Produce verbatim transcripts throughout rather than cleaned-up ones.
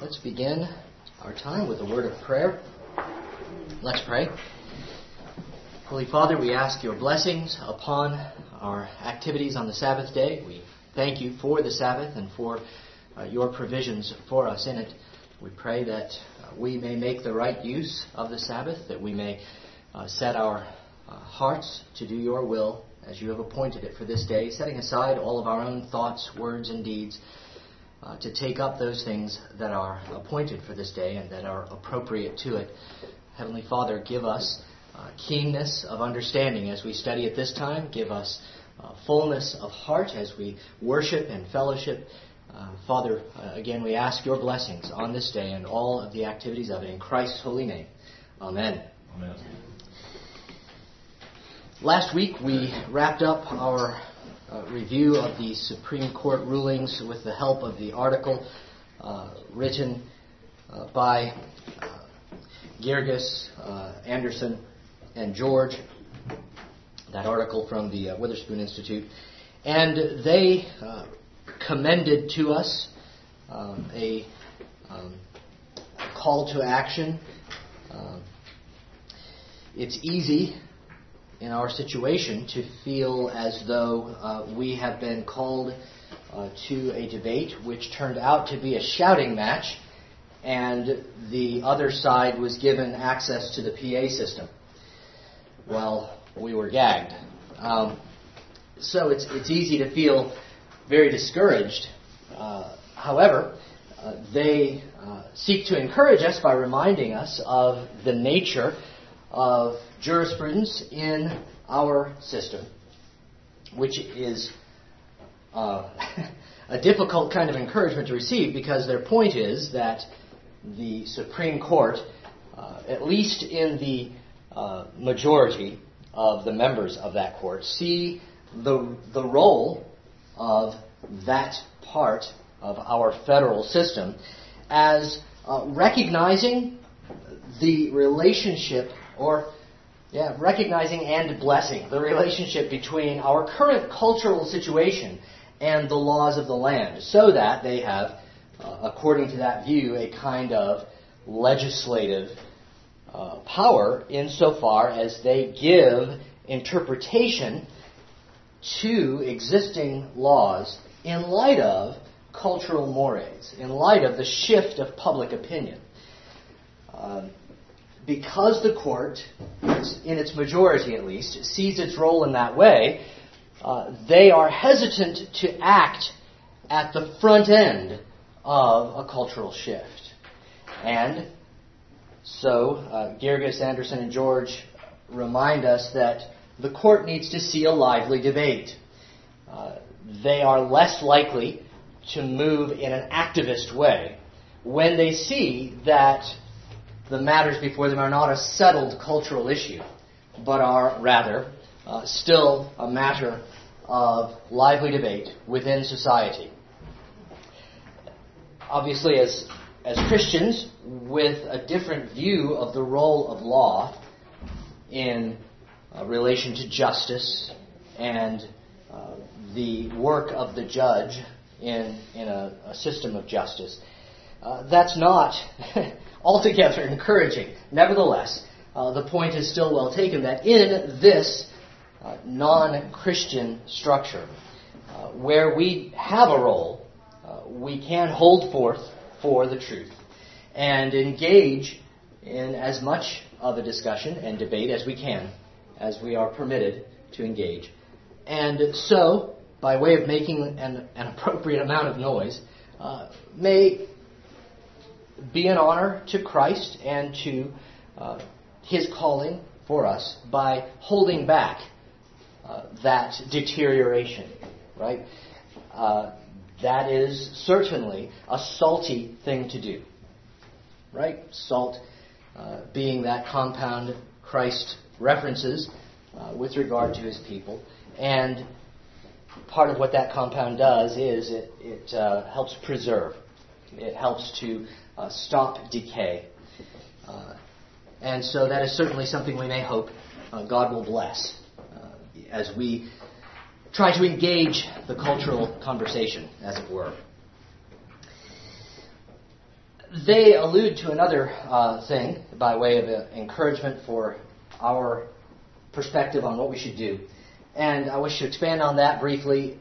Let's begin our time with a word of prayer. Let's pray. Holy Father, we ask your blessings upon our activities on the Sabbath day. We thank you for the Sabbath and for uh, your provisions for us in it. We pray that uh, we may make the right use of the Sabbath, that we may uh, set our uh, hearts to do your will as you have appointed it for this day, setting aside all of our own thoughts, words, and deeds, uh, to take up those things that are appointed for this day and that are appropriate to it. Heavenly Father, give us uh, keenness of understanding as we study at this time. Give us uh, fullness of heart as we worship and fellowship. Uh, Father, uh, again, we ask your blessings on this day and all of the activities of it in Christ's holy name. Amen. Amen. Last week we wrapped up our uh, review of the Supreme Court rulings with the help of the article uh, written uh, by uh, Girgis, uh, Anderson, and George, that article from the uh, Witherspoon Institute. And they uh, commended to us um, a um, call to action. Uh, it's easy in our situation to feel as though uh, we have been called uh, to a debate which turned out to be a shouting match, and the other side was given access to the P A system. Well, we were gagged. Um, so it's it's easy to feel very discouraged. Uh, however, uh, they uh, seek to encourage us by reminding us of the nature of jurisprudence in our system, which is uh, a difficult kind of encouragement to receive, because their point is that the Supreme Court, uh, at least in the uh, majority of the members of that court, see the the role of that part of our federal system as uh, recognizing the relationship, or yeah, recognizing and blessing the relationship between our current cultural situation and the laws of the land, so that they have, uh, according to that view, a kind of legislative uh, power insofar as they give interpretation to existing laws in light of cultural mores, in light of the shift of public opinion. Uh, because the court, in its majority at least, sees its role in that way, uh, they are hesitant to act at the front end of a cultural shift. And so uh, Girgis, Anderson, and George remind us that the court needs to see a lively debate. Uh, they are less likely to move in an activist way when they see that the matters before them are not a settled cultural issue, but are rather uh, still a matter of lively debate within society. Obviously, as as Christians, with a different view of the role of law in uh, relation to justice and uh, the work of the judge in, in a, a system of justice, uh, that's not altogether encouraging. Nevertheless, uh, the point is still well taken that in this uh, non-Christian structure, uh, where we have a role, uh, we can hold forth for the truth and engage in as much of a discussion and debate as we can, as we are permitted to engage. And so, by way of making an, an appropriate amount of noise, uh, may be an honor to Christ and to uh, His calling for us by holding back uh, that deterioration, right? Uh, that is certainly a salty thing to do, right? Salt uh, being that compound Christ references uh, with regard to His people. And part of what that compound does is it, it uh, helps preserve. It helps to uh, stop decay. Uh, and so that is certainly something we may hope uh, God will bless uh, as we try to engage the cultural conversation, as it were. they allude to another uh, thing by way of uh, encouragement for our perspective on what we should do. And I wish to expand on that briefly.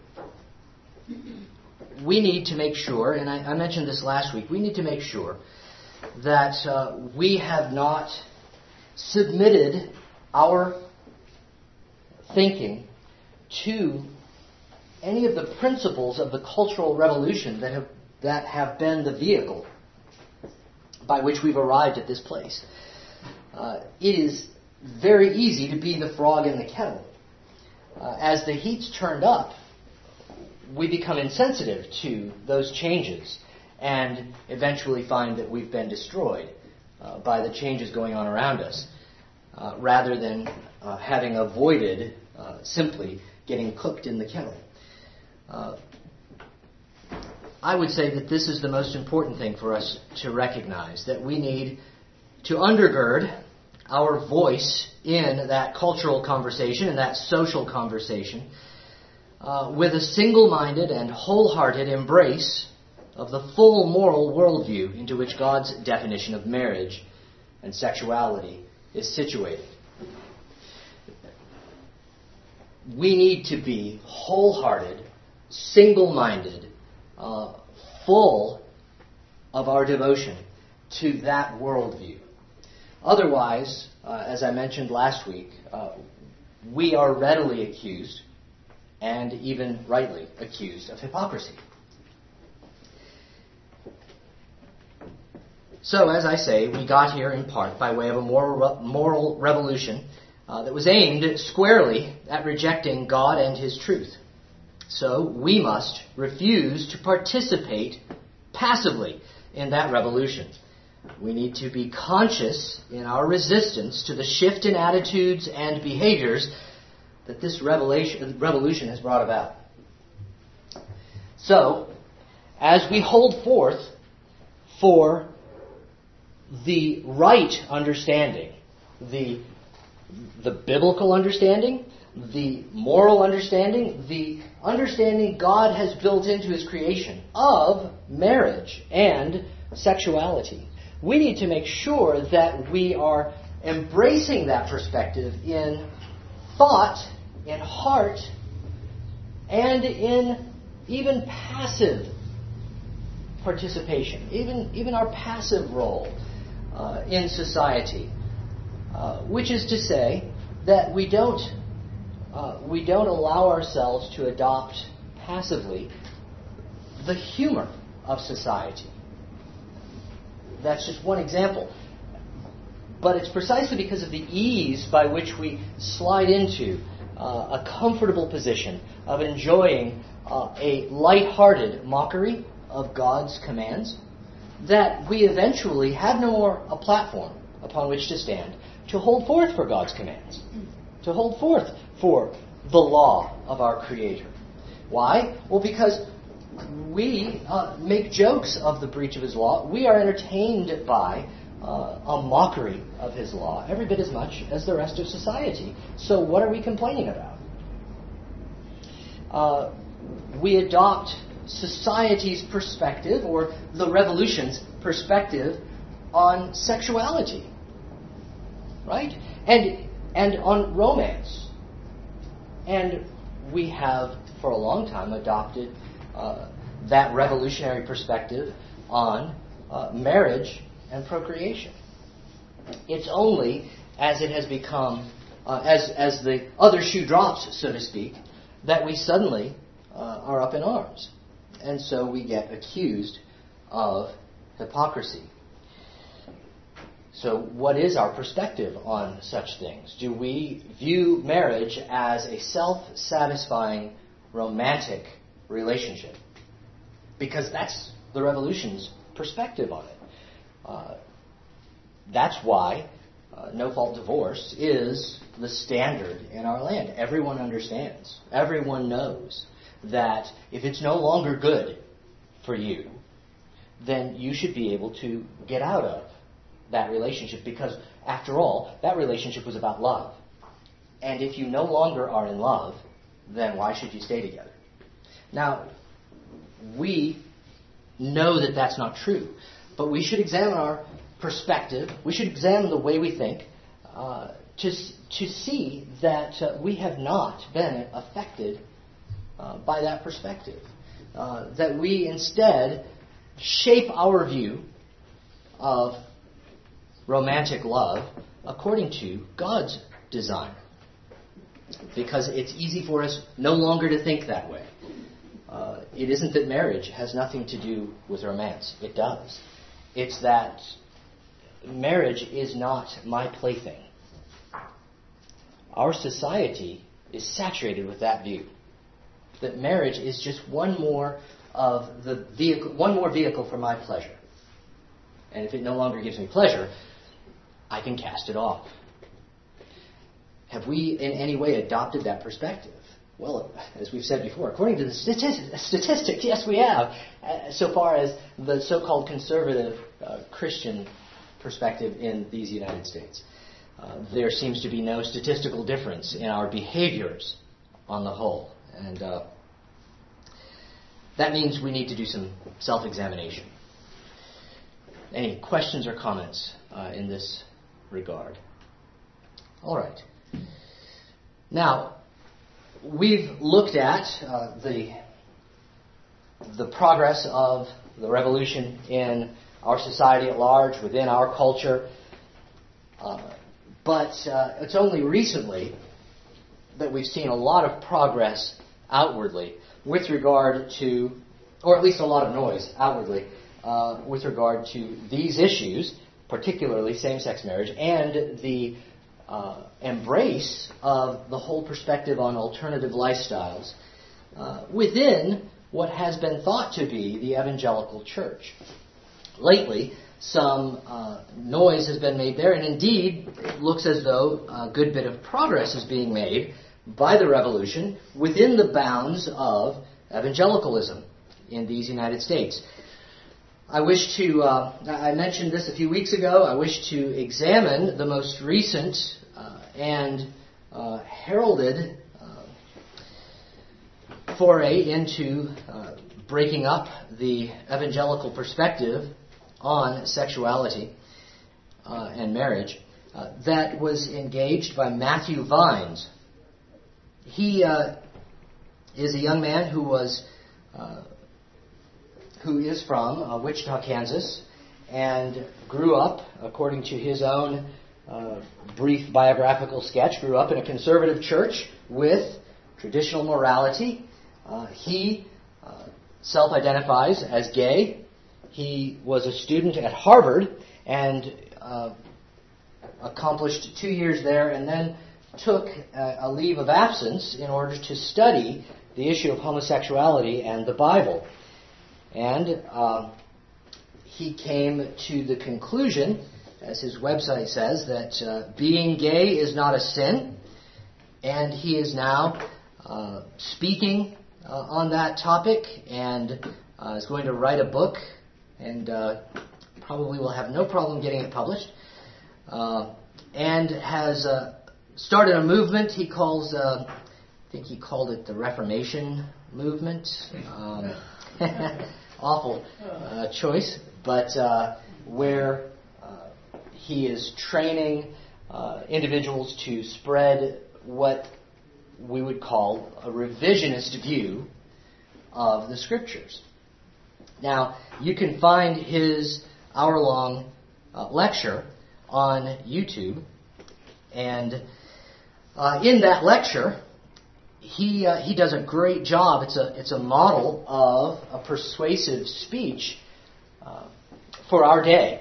We need to make sure, and I, I mentioned this last week, we need to make sure that uh, we have not submitted our thinking to any of the principles of the Cultural Revolution that have that have been the vehicle by which we've arrived at this place. Uh, it is very easy to be the frog in the kettle. Uh, as the heat's turned up, we become insensitive to those changes and eventually find that we've been destroyed uh, by the changes going on around us, uh, rather than uh, having avoided uh, simply getting cooked in the kettle. Uh, I would say that this is the most important thing for us to recognize, that we need to undergird our voice in that cultural conversation, in that social conversation, uh, with a single-minded and wholehearted embrace of the full moral worldview into which God's definition of marriage and sexuality is situated. We need to be wholehearted, single-minded, uh, full of our devotion to that worldview. Otherwise, uh, as I mentioned last week, uh, we are readily accused, and even rightly accused, of hypocrisy. So, as I say, we got here in part by way of a moral, moral revolution uh, that was aimed squarely at rejecting God and His truth. So, we must refuse to participate passively in that revolution. We need to be conscious in our resistance to the shift in attitudes and behaviors that this revelation, revolution has brought about. So, as we hold forth for the right understanding, the, the biblical understanding, the moral understanding, the understanding God has built into His creation of marriage and sexuality, we need to make sure that we are embracing that perspective in thought, in heart, and in even passive participation, even, even our passive role uh, in society, uh, which is to say that we don't uh, we don't allow ourselves to adopt passively the humor of society. That's just one example. But it's precisely because of the ease by which we slide into uh, a comfortable position of enjoying uh, a light-hearted mockery of God's commands that we eventually have no more a platform upon which to stand to hold forth for God's commands, to hold forth for the law of our Creator. Why? Well, because we uh, make jokes of the breach of His law. We are entertained by uh, a mockery of His law every bit as much as the rest of society. So what are we complaining about? Uh, we adopt society's perspective, or the revolution's perspective, on sexuality, right? And and on romance. And we have, for a long time, adopted uh, that revolutionary perspective on uh, marriage and procreation. It's only as it has become, uh, as as the other shoe drops, so to speak, that we suddenly uh, are up in arms. And so we get accused of hypocrisy. So what is our perspective on such things? Do we view marriage as a self-satisfying, romantic relationship? Because that's the revolution's perspective on it. Uh, that's why uh, no-fault divorce is the standard in our land. Everyone understands. Everyone knows that if it's no longer good for you, then you should be able to get out of that relationship, because, after all, that relationship was about love. And if you no longer are in love, then why should you stay together? Now, we know that that's not true, but we should examine our perspective. We should examine the way we think uh, to, to see that uh, we have not been affected uh, by that perspective. Uh, that we instead shape our view of romantic love according to God's design. Because it's easy for us no longer to think that way. Uh, it isn't that marriage has nothing to do with romance. It does. It's that marriage is not my plaything. Our society is saturated with that view. That marriage is just one more of the vehicle, one more vehicle for my pleasure. And if it no longer gives me pleasure, I can cast it off. Have we in any way adopted that perspective? Well, as we've said before, according to the statistic, statistic yes, we have, uh, so far as the so-called conservative uh, Christian perspective in these United States. Uh, there seems to be no statistical difference in our behaviors on the whole. And uh, that means we need to do some self-examination. Any questions or comments uh, in this regard? All right. Now, we've looked at uh, the the progress of the revolution in our society at large, within our culture. Uh, but uh, it's only recently that we've seen a lot of progress outwardly with regard to, or at least a lot of noise outwardly, uh, with regard to these issues, particularly same-sex marriage, and the uh, embrace of the whole perspective on alternative lifestyles uh, within what has been thought to be the evangelical church. Lately, some uh, noise has been made there, and indeed, it looks as though a good bit of progress is being made by the revolution within the bounds of evangelicalism in these United States. I wish to, uh, I mentioned this a few weeks ago, I wish to examine the most recent uh, and uh, heralded uh, foray into uh, breaking up the evangelical perspective on sexuality uh, and marriage uh, that was engaged by Matthew Vines. He uh, is a young man who was uh, who is from uh, Wichita, Kansas, and grew up, according to his own uh, brief biographical sketch, grew up in a conservative church with traditional morality. Uh, he uh, self-identifies as gay. He was a student at Harvard and uh, accomplished two years there, and then took a, a leave of absence in order to study the issue of homosexuality and the Bible. And uh, he came to the conclusion, as his website says, that uh, being gay is not a sin, and he is now uh, speaking uh, on that topic and uh, is going to write a book, and uh, probably will have no problem getting it published, uh, and has uh, started a movement he calls, uh, I think he called it the Reformation movement. Um, awful uh, choice, but uh, where uh, he is training uh, individuals to spread what we would call a revisionist view of the Scriptures. Now, you can find his hour-long uh, lecture on YouTube, and uh, in that lecture, He uh, he does a great job. It's a it's a model of a persuasive speech uh, for our day.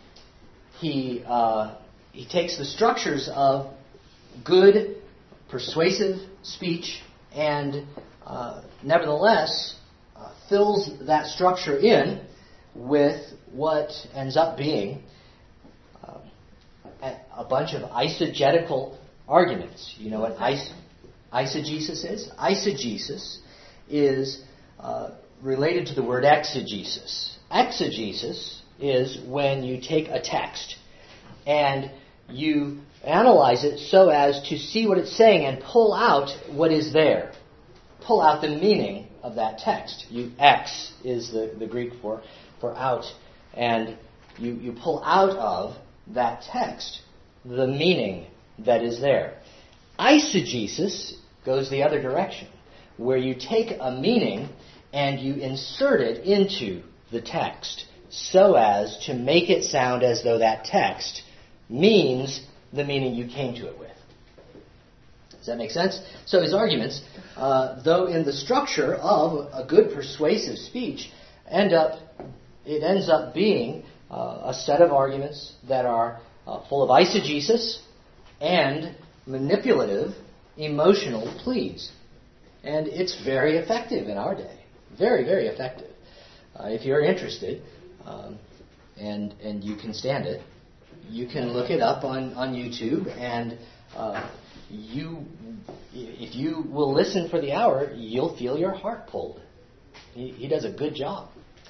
He uh, he takes the structures of good, persuasive speech and uh, nevertheless uh, fills that structure in with what ends up being uh, a, a bunch of eisegetical arguments. You know what eis Eisegesis is? Eisegesis is uh, related to the word exegesis. Exegesis is when you take a text and you analyze it so as to see what it's saying and pull out what is there. Pull out the meaning of that text. You, ex is the, the Greek for, for out, and you, you pull out of that text the meaning that is there. Eisegesis goes the other direction, where you take a meaning and you insert it into the text so as to make it sound as though that text means the meaning you came to it with. Does that make sense? So his arguments, uh, though in the structure of a good persuasive speech, end up it ends up being uh, a set of arguments that are uh, full of eisegesis and manipulative, emotional pleas. And it's very effective in our day. Very, very effective. Uh, if you're interested, um, and and you can stand it, you can look it up on, on YouTube, and uh, you, if you will listen for the hour, you'll feel your heart pulled. He, he does a good job.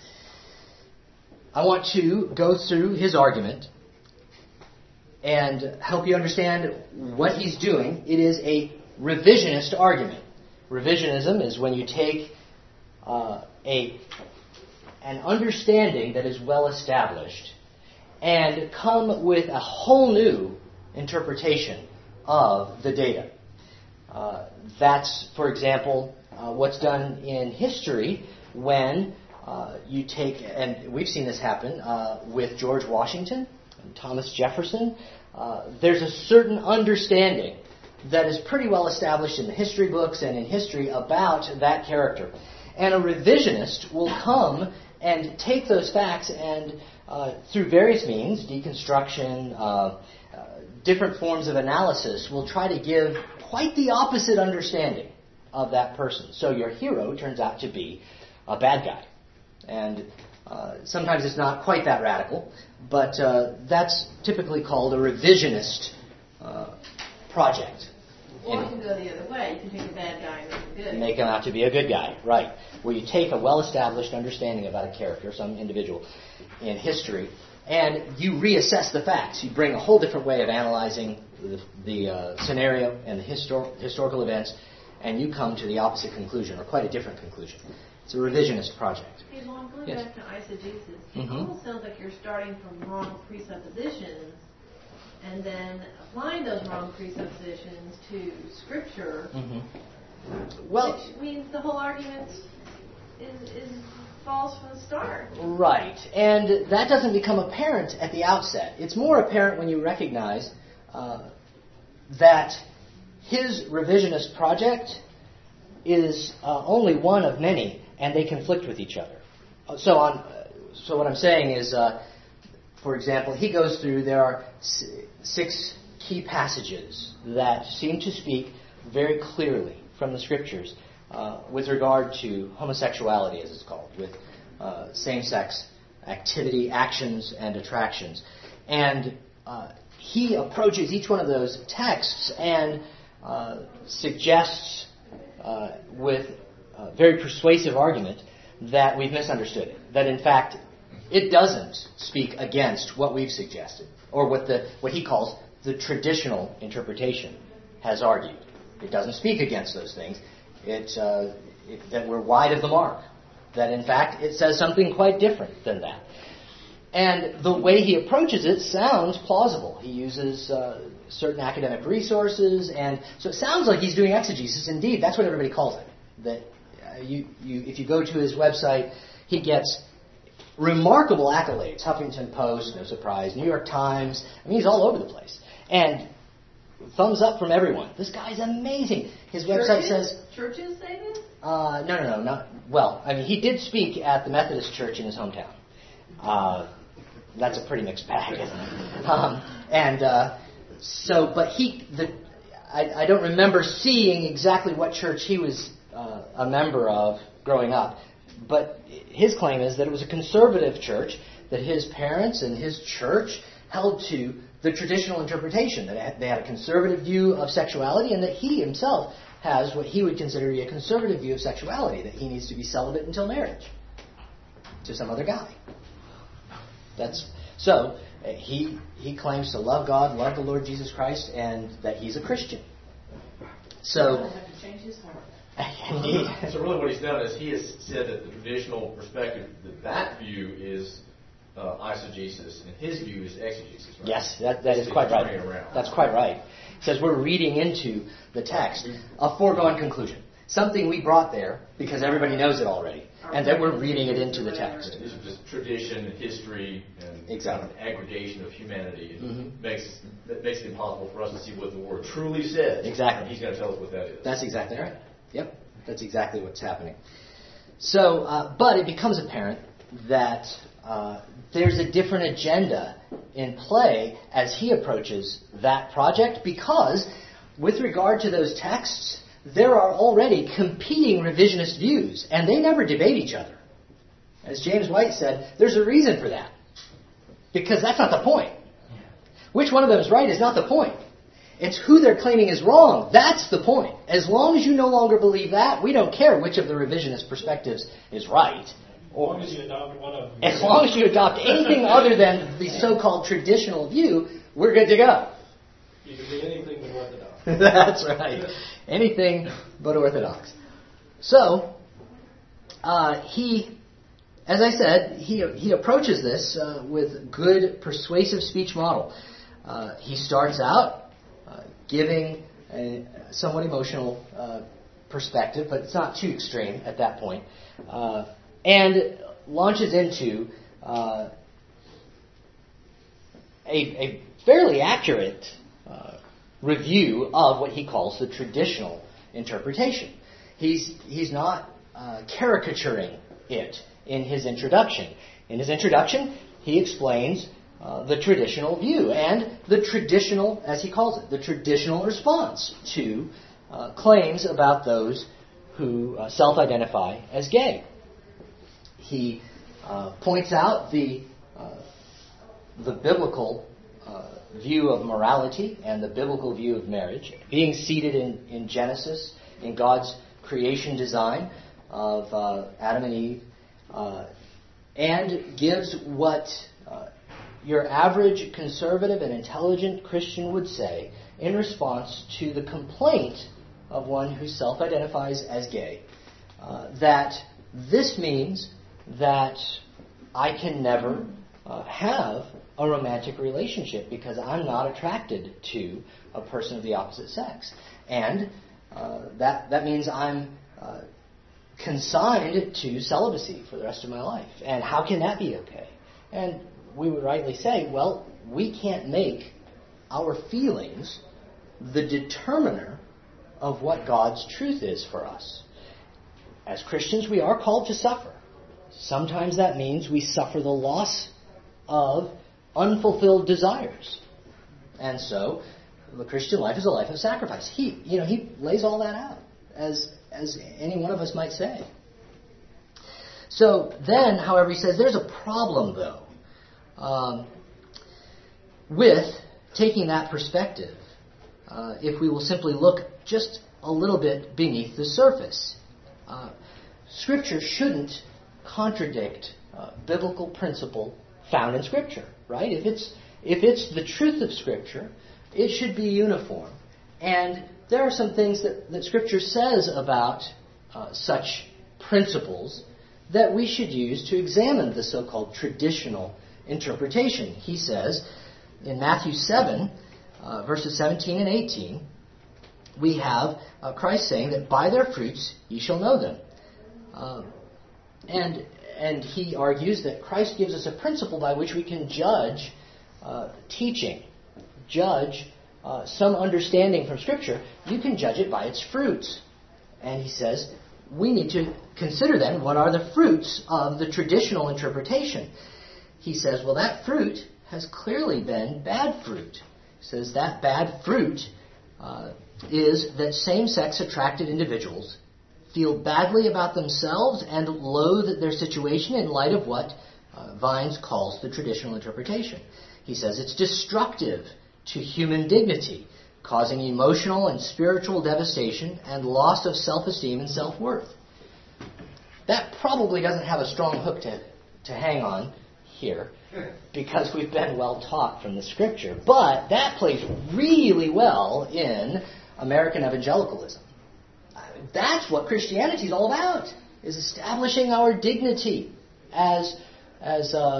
I want to go through his argument and help you understand what he's doing. It is a revisionist argument. Revisionism is when you take uh, a an understanding that is well established and come with a whole new interpretation of the data. Uh, that's, for example, uh, what's done in history when uh, you take, and we've seen this happen uh, with George Washington and Thomas Jefferson. Uh, there's a certain understanding that is pretty well established in the history books and in history about that character. And a revisionist will come and take those facts and, uh, through various means, deconstruction, uh, uh, different forms of analysis, will try to give quite the opposite understanding of that person. So your hero turns out to be a bad guy. And uh, sometimes it's not quite that radical, but uh, that's typically called a revisionist uh, project. Or it can go the other way. You can take a bad guy and make him good. Make him out to be a good guy, right. Where you take a well-established understanding about a character, some individual in history, and you reassess the facts. You bring a whole different way of analyzing the, the uh, scenario and the histor- historical events, and you come to the opposite conclusion, or quite a different conclusion. It's a revisionist project. Hey, Lon, going Yes. back to eisegesis, Mm-hmm. it almost sounds like you're starting from wrong presuppositions and then applying those wrong presuppositions to Scripture, Mm-hmm. Well, which means the whole argument is, is false from the start. right. And that doesn't become apparent at the outset. It's more apparent when you recognize uh, that his revisionist project is uh, only one of many, and they conflict with each other. So on. So what I'm saying is, uh, for example, he goes through, there are six key passages that seem to speak very clearly from the Scriptures uh, with regard to homosexuality, as it's called, with uh, same-sex activity, actions, and attractions. And uh, he approaches each one of those texts and uh, suggests uh, with a very persuasive argument that we've misunderstood it. That, in fact, it doesn't speak against what we've suggested, or what the what he calls the traditional interpretation has argued. It doesn't speak against those things. It, uh, it that we're wide of the mark. That, in fact, it says something quite different than that. And the way he approaches it sounds plausible. He uses uh, certain academic resources, and so it sounds like he's doing exegesis. Indeed, that's what everybody calls it. That uh, you, you, if you go to his website, he gets remarkable accolades. Huffington Post, no surprise. New York Times. I mean, he's all over the place. And thumbs up from everyone. This guy's amazing. His website Churches? says... Churches say this? Uh, no, no, no. Not, well, I mean, he did speak at the Methodist Church in his hometown. Uh, that's a pretty mixed bag, isn't it? Um, and uh, so, but he... the I, I don't remember seeing exactly what church he was uh, a member of growing up. But his claim is that it was a conservative church, that his parents and his church held to the traditional interpretation, that they had a conservative view of sexuality, and that he himself has what he would consider to be a conservative view of sexuality, that he needs to be celibate until marriage to some other guy. That's so uh, he he claims to love God, love the Lord Jesus Christ, and that he's a Christian. So He'll have to change his heart. Indeed. So really what he's done is he has said that the traditional perspective, that that view is uh, eisegesis, and his view is exegesis. Right? Yes, that, that is It's quite right. around. That's quite right. It says we're reading into the text a foregone conclusion. Something we brought there because everybody knows it already, and that we're reading it into the text. This is just tradition, history, and Exactly. kind of an aggregation of humanity. It Mm-hmm. makes that makes it impossible for us to see what the Word truly says. Exactly. He's going to tell us what that is. That's exactly right. Yep, that's exactly what's happening. So, uh, but it becomes apparent that uh, there's a different agenda in play as he approaches that project, because with regard to those texts, there are already competing revisionist views, and they never debate each other. As James White said, there's a reason for that, because that's not the point. Which one of them is right is not the point. It's who they're claiming is wrong. That's the point. As long as you no longer believe that, we don't care which of the revisionist perspectives is right. As long as you adopt one of them. As long as you adopt anything other than the so-called traditional view, we're good to go. You can be anything but orthodox. That's right. Anything but orthodox. So, uh, he, as I said, he he approaches this uh, with good persuasive speech model. Uh, he starts out uh, giving a somewhat emotional uh, perspective, but it's not too extreme at that point, uh, and launches into uh, a, a fairly accurate uh, review of what he calls the traditional interpretation. He's he's not uh, caricaturing it in his introduction. In his introduction, he explains uh, the traditional view and the traditional, as he calls it, the traditional response to uh, claims about those who uh, self-identify as gay. He uh, points out the uh, the biblical uh, view of morality and the biblical view of marriage, being seated in, in Genesis, in God's creation design of uh, Adam and Eve, uh, and gives what uh, your average conservative and intelligent Christian would say in response to the complaint of one who self-identifies as gay, uh, that this means that I can never uh, have a romantic relationship because I'm not attracted to a person of the opposite sex. And uh, that that means I'm uh, consigned to celibacy for the rest of my life. And how can that be okay? And we would rightly say, well, we can't make our feelings the determiner of what God's truth is for us. As Christians, we are called to suffer. Sometimes that means we suffer the loss of unfulfilled desires. And so, the Christian life is a life of sacrifice. He, you know, he lays all that out, as as any one of us might say. So then, however, he says there's a problem, though, um, with taking that perspective. Uh, if we will simply look just a little bit beneath the surface, uh, Scripture shouldn't contradict uh, biblical principle found in Scripture, right? If it's if it's the truth of Scripture, it should be uniform. And there are some things that, that Scripture says about uh, such principles that we should use to examine the so-called traditional interpretation. He says in Matthew seven, uh, verses seventeen and eighteen, we have uh, Christ saying that by their fruits ye shall know them. Um, and and he argues that Christ gives us a principle by which we can judge uh, teaching, judge uh, some understanding from Scripture. You can judge it by its fruits. And he says we need to consider then what are the fruits of the traditional interpretation. He says, well, that fruit has clearly been bad fruit. He says that bad fruit uh, is that same-sex attracted individuals feel badly about themselves and loathe their situation in light of what uh, Vines calls the traditional interpretation. He says it's destructive to human dignity, causing emotional and spiritual devastation and loss of self-esteem and self-worth. That probably doesn't have a strong hook to, to hang on here because we've been well taught from the Scripture. But that plays really well in American evangelicalism. That's what Christianity is all about, is establishing our dignity as as uh,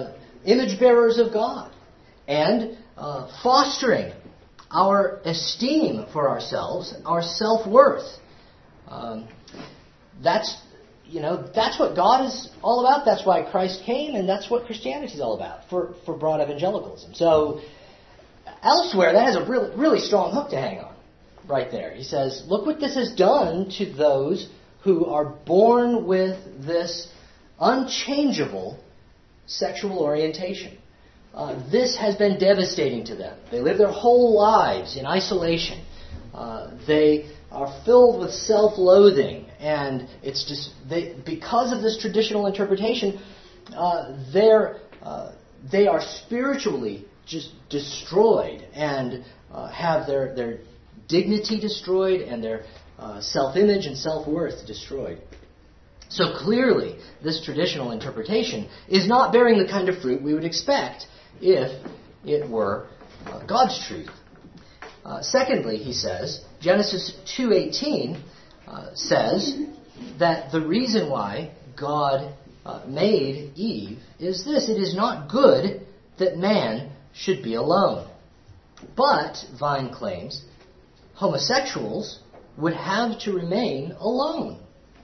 image bearers of God, and uh, fostering our esteem for ourselves, our self-worth. Um, that's, you know, that's what God is all about. That's why Christ came, and that's what Christianity is all about for, for broad evangelicalism. So elsewhere, that has a really, really strong hook to hang on right there. He says, look what this has done to those who are born with this unchangeable sexual orientation. Uh, this has been devastating to them. They live their whole lives in isolation. Uh, they are filled with self-loathing, and it's just they, because of this traditional interpretation, uh, they're uh, they are spiritually just destroyed and uh, have their their dignity destroyed and their uh, self-image and self-worth destroyed. So clearly, this traditional interpretation is not bearing the kind of fruit we would expect if it were uh, God's truth. Uh, secondly, he says, Genesis two eighteen uh, says that the reason why God uh, made Eve is this: it is not good that man should be alone. But, Vine claims, homosexuals would have to remain alone.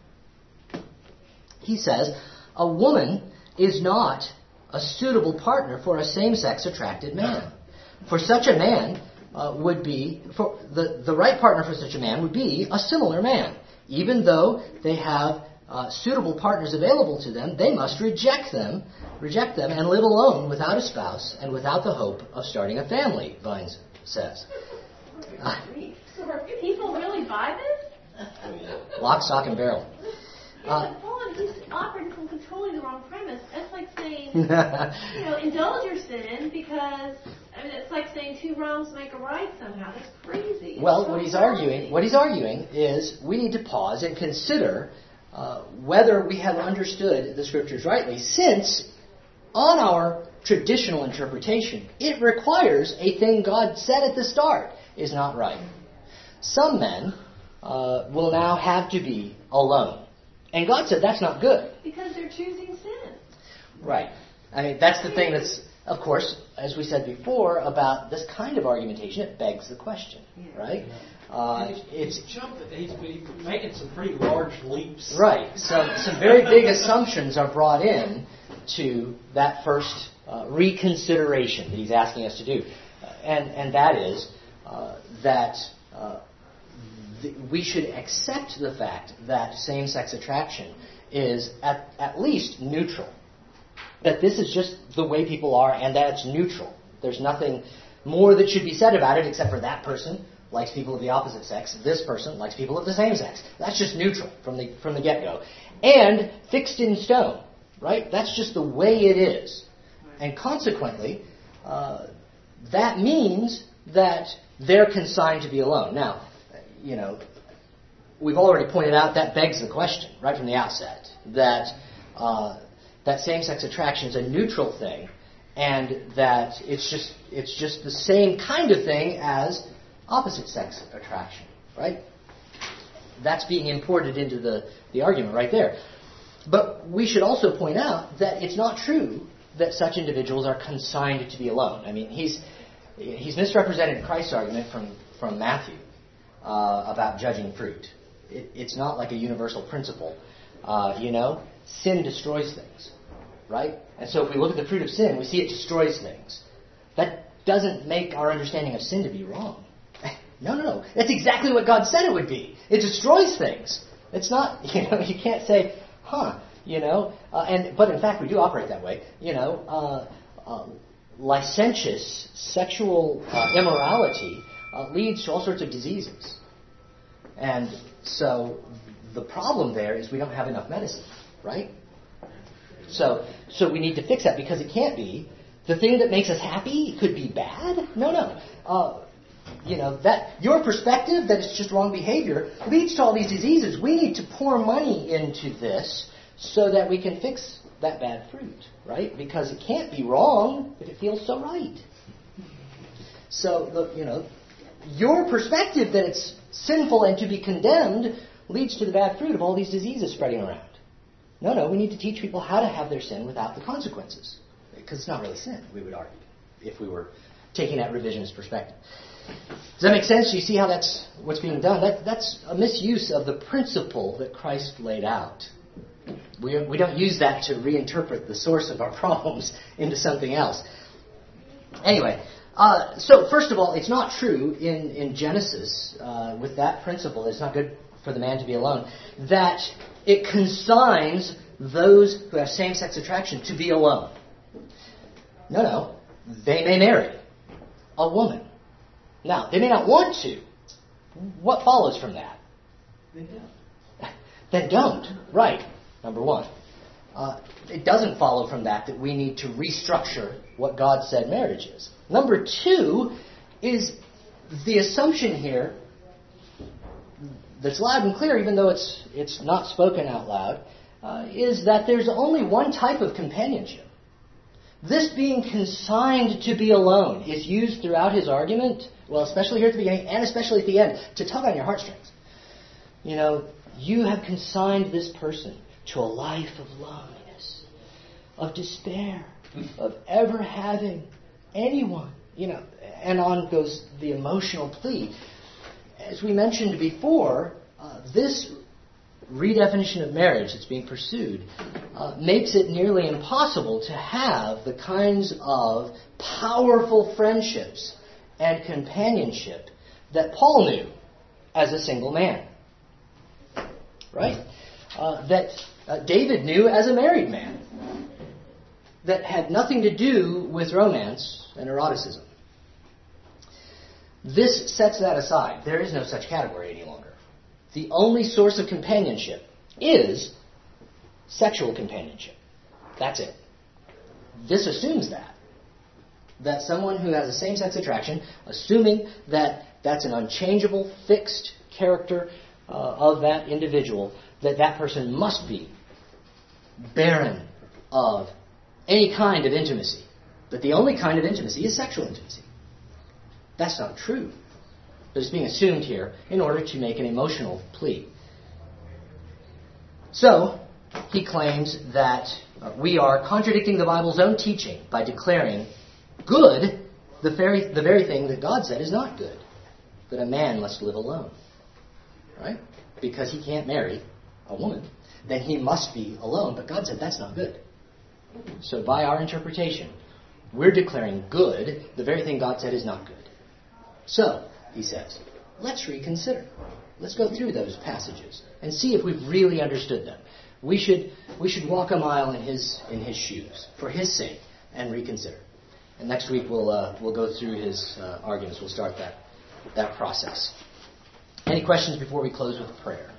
He says, a woman is not a suitable partner for a same-sex attracted man. For such a man uh, would be, for the, the right partner for such a man would be a similar man. Even though they have uh, suitable partners available to them, they must reject them, reject them and live alone without a spouse and without the hope of starting a family, Vines says. Uh, So are people really buy this? lock, stock, and barrel. Uh, Paul, he's operating from controlling the wrong premise. That's like saying, you know, indulge your sin because, I mean, it's like saying two wrongs make a right somehow. That's crazy. Well, so what he's crazy. arguing, what he's arguing is we need to pause and consider uh, whether we have understood the Scriptures rightly, since on our traditional interpretation, it requires a thing God said at the start is not right. Some men uh, will now have to be alone. And God said that's not good. Because they're choosing sin. Right. I mean, that's the thing that's, of course, as we said before, about this kind of argumentation, it begs the question, Yeah. right? Uh, he's, it's he's jumped. He's, he's making some pretty large leaps. right. Some some very big assumptions are brought in to that first uh, reconsideration that he's asking us to do, uh, and and that is uh, that. Uh, we should accept the fact that same-sex attraction is at, at least neutral. That this is just the way people are and that it's neutral. There's nothing more that should be said about it except for that person likes people of the opposite sex, this person likes people of the same sex. That's just neutral from the from the get-go. And fixed in stone, right? That's just the way it is. And consequently, uh, that means that they're consigned to be alone. Now, you know, we've already pointed out that begs the question right from the outset that uh, that same-sex attraction is a neutral thing, and that it's just it's just the same kind of thing as opposite-sex attraction, right? That's being imported into the, the argument right there. But we should also point out that it's not true that such individuals are consigned to be alone. I mean, he's he's misrepresented Christ's argument from, from Matthew. Uh, about judging fruit. It, it's not like a universal principle. Uh, you know, sin destroys things, right? And so if we look at the fruit of sin, we see it destroys things. That doesn't make our understanding of sin to be wrong. No, no, no. That's exactly what God said it would be. It destroys things. It's not, you know, you can't say, huh, you know, uh, and but in fact we do operate that way. You know, uh, uh, licentious sexual uh, immorality Uh, leads to all sorts of diseases. And so the problem there is we don't have enough medicine, right? So so we need to fix that because it can't be. The thing that makes us happy could be bad? No, no. Uh, you know, that your perspective that it's just wrong behavior leads to all these diseases. We need to pour money into this so that we can fix that bad fruit, right? Because it can't be wrong if it feels so right. So, the, you know, your perspective that it's sinful and to be condemned leads to the bad fruit of all these diseases spreading around. No, no, we need to teach people how to have their sin without the consequences. Because it's not really sin, we would argue, if we were taking that revisionist perspective. Does that make sense? You see how that's what's being done? That, that's a misuse of the principle that Christ laid out. We, we don't use that to reinterpret the source of our problems into something else. Anyway, uh, so first of all, it's not true in, in Genesis, uh, with that principle, it's not good for the man to be alone, that it consigns those who have same-sex attraction to be alone. No, no. They may marry a woman. Now, they may not want to. What follows from that? They don't. Then don't. Right. Number one. Uh, it doesn't follow from that that we need to restructure what God said marriage is. Number two is the assumption here that's loud and clear, even though it's it's not spoken out loud, uh, is that there's only one type of companionship. This being consigned to be alone is used throughout his argument, well, especially here at the beginning and especially at the end, to tug on your heartstrings. You know, you have consigned this person to a life of loneliness, of despair, of ever having anyone, you know, and on goes the emotional plea. As we mentioned before, uh, this redefinition of marriage that's being pursued uh, makes it nearly impossible to have the kinds of powerful friendships and companionship that Paul knew as a single man. Right? Uh, that uh, David knew as a married man. That had nothing to do with romance and eroticism. This sets that aside. There is no such category any longer. The only source of companionship is sexual companionship. That's it. This assumes that. That someone who has a same-sex attraction, assuming that that's an unchangeable, fixed character uh, of that individual, that that person must be barren of any kind of intimacy. That the only kind of intimacy is sexual intimacy. That's not true. But it's being assumed here in order to make an emotional plea. So, he claims that uh, we are contradicting the Bible's own teaching by declaring good the very, the very thing that God said is not good. That a man must live alone. Right? Because he can't marry a woman, then he must be alone. But God said that's not good. So by our interpretation, we're declaring good the very thing God said is not good. So, he says, let's reconsider. Let's go through those passages and see if we've really understood them. We should we should walk a mile in his in his shoes for his sake and reconsider. And next week we'll uh, we'll go through his uh, arguments. We'll start that that process. Any questions before we close with prayer?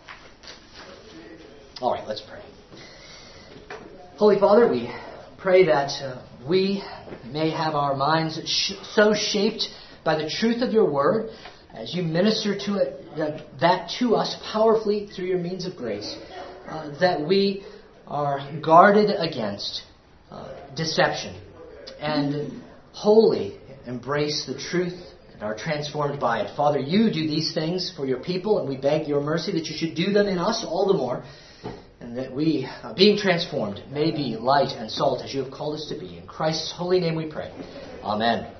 All right, let's pray. Holy Father, we pray that uh, we may have our minds sh- so shaped by the truth of your word, as you minister to it, uh, that to us powerfully through your means of grace, uh, that we are guarded against uh, deception and wholly embrace the truth and are transformed by it. Father, you do these things for your people, and we beg your mercy that you should do them in us all the more, and that we, uh, being transformed, may be light and salt as you have called us to be. In Christ's holy name we pray. Amen.